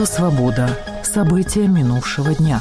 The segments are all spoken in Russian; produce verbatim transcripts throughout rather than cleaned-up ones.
Радио «Свобода». События минувшего дня.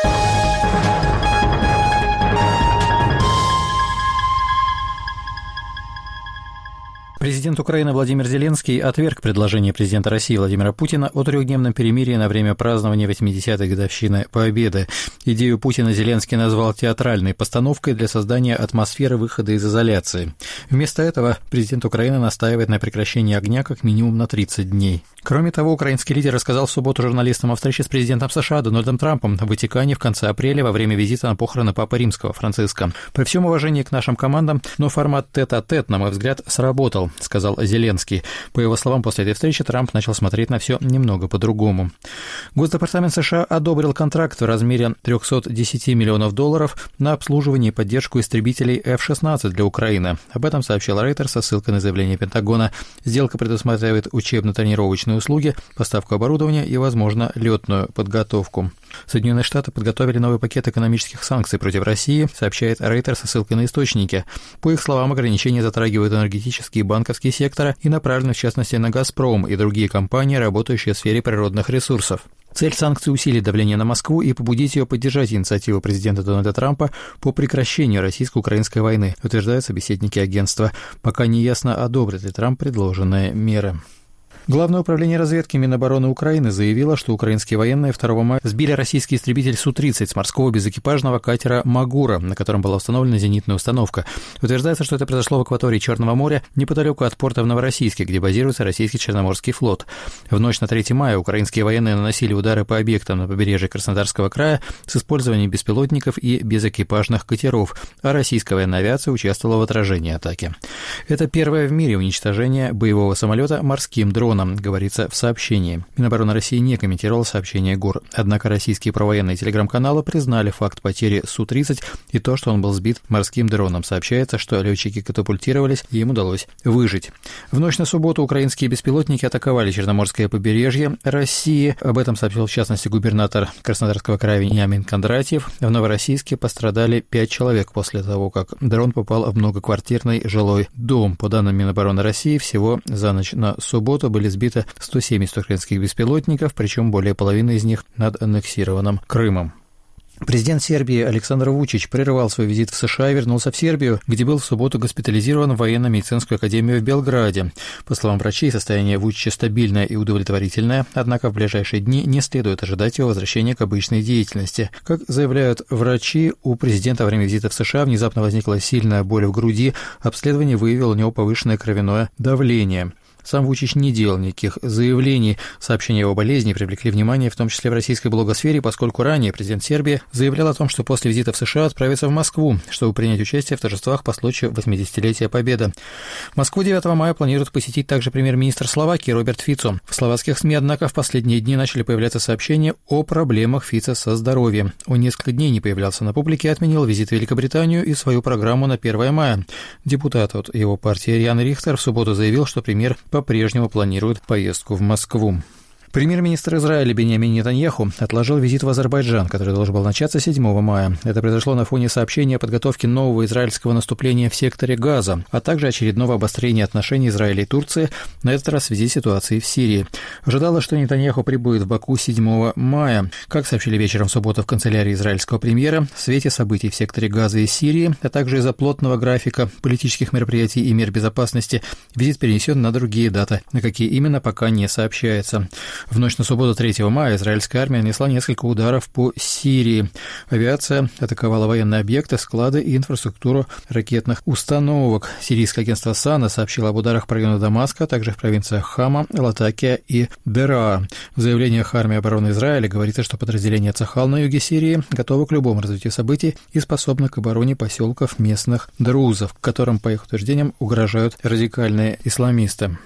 Президент Украины Владимир Зеленский отверг предложение президента России Владимира Путина о трехдневном перемирии на время празднования восьмидесятой годовщины Победы. Идею Путина Зеленский назвал театральной постановкой для создания атмосферы выхода из изоляции. Вместо этого президент Украины настаивает на прекращении огня как минимум на тридцать дней. Кроме того, украинский лидер рассказал в субботу журналистам о встрече с президентом США Дональдом Трампом в Ватикане в конце апреля во время визита на похороны Папы Римского Франциска. «При всем уважении к нашим командам, но формат тет-а-тет, на мой взгляд, сработал», — сказал Зеленский. По его словам, после этой встречи Трамп начал смотреть на все немного по-другому. Госдепартамент США одобрил контракт в размере триста десять миллионов долларов на обслуживание и поддержку истребителей эф шестнадцать для Украины. Об этом сообщил Reuters со ссылкой на заявление Пентагона. Сделка предусматривает учебно-тренировочные услуги, поставку оборудования и, возможно, летную подготовку. Соединенные Штаты подготовили новый пакет экономических санкций против России, сообщает Reuters со ссылкой на источники. По их словам, ограничения затрагивают энергетические и банковские секторы и направлены, в частности, на «Газпром» и другие компании, работающие в сфере природных ресурсов. Цель санкций – усилить давление на Москву и побудить ее поддержать инициативу президента Дональда Трампа по прекращению российско-украинской войны, утверждают собеседники агентства. Пока не ясно, одобрит ли Трамп предложенные меры. Главное управление разведки Минобороны Украины заявило, что украинские военные второго мая сбили российский истребитель Су тридцать с морского безэкипажного катера «Магура», на котором была установлена зенитная установка. Утверждается, что это произошло в акватории Черного моря, неподалеку от порта в Новороссийске, где базируется российский Черноморский флот. В ночь на третье мая украинские военные наносили удары по объектам на побережье Краснодарского края с использованием беспилотников и безэкипажных катеров, а российская военная авиация участвовала в отражении атаки. Это первое в мире уничтожение боевого самолета морским дроном, говорится в сообщении. Минобороны России не комментировала сообщение ГУР. Однако российские провоенные телеграм-каналы признали факт потери Су тридцать и то, что он был сбит морским дроном. Сообщается, что летчики катапультировались, и им удалось выжить. В ночь на субботу украинские беспилотники атаковали Черноморское побережье России. Об этом сообщил, в частности, губернатор Краснодарского края Вениамин Кондратьев. В Новороссийске пострадали пять человек после того, как дрон попал в многоквартирный жилой дом. По данным Минобороны России, всего за ночь на субботу были сбито сто семьдесят украинских беспилотников, причем более половины из них над аннексированным Крымом. Президент Сербии Александр Вучич прервал свой визит в США и вернулся в Сербию, где был в субботу госпитализирован в военно-медицинскую академию в Белграде. По словам врачей, состояние Вучича стабильное и удовлетворительное, однако в ближайшие дни не следует ожидать его возвращения к обычной деятельности. Как заявляют врачи, у президента во время визита в США внезапно возникла сильная боль в груди, обследование выявило у него повышенное кровяное давление. Сам Вучич не делал никаких заявлений. Сообщения о его болезни привлекли внимание, в том числе в российской блогосфере, поскольку ранее президент Сербии заявлял о том, что после визита в США отправится в Москву, чтобы принять участие в торжествах по случаю восьмидесятилетия Победы. Москву девятого мая планирует посетить также премьер-министр Словакии Роберт Фицо. В словацких СМИ, однако, в последние дни начали появляться сообщения о проблемах Фицо со здоровьем. Он несколько дней не появлялся на публике и отменил визит в Великобританию и свою программу на первое мая. Депутат от его партии Ян Рихтер в субботу заявил, что премьер по-прежнему планирует поездку в Москву. Премьер-министр Израиля Биньямин Нетаньяху отложил визит в Азербайджан, который должен был начаться седьмого мая. Это произошло на фоне сообщения о подготовке нового израильского наступления в секторе Газа, а также очередного обострения отношений Израиля и Турции, на этот раз в связи с ситуацией в Сирии. Ожидалось, что Нетаньяху прибудет в Баку седьмого мая. Как сообщили вечером в субботу в канцелярии израильского премьера, в свете событий в секторе Газа и Сирии, а также из-за плотного графика политических мероприятий и мер безопасности, визит перенесен на другие даты, на какие именно пока не сообщается. В ночь на субботу третьего мая израильская армия нанесла несколько ударов по Сирии. Авиация атаковала военные объекты, склады и инфраструктуру ракетных установок. Сирийское агентство САНА сообщило об ударах в районе Дамаска, а также в провинциях Хама, Латакия и Дераа. В заявлениях армии обороны Израиля говорится, что подразделения Цахал на юге Сирии готовы к любому развитию событий и способны к обороне поселков местных друзов, которым, по их утверждениям, угрожают радикальные исламисты.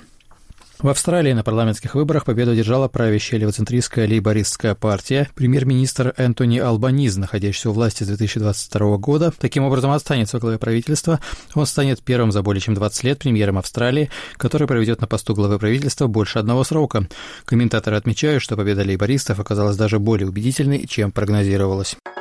В Австралии на парламентских выборах победу одержала правящая левоцентристская лейбористская партия. Премьер-министр Энтони Албаниз, находящийся у власти с две тысячи двадцать второго года, таким образом останется во главе правительства. Он станет первым за более чем двадцать лет премьером Австралии, который проведет на посту главы правительства больше одного срока. Комментаторы отмечают, что победа лейбористов оказалась даже более убедительной, чем прогнозировалось.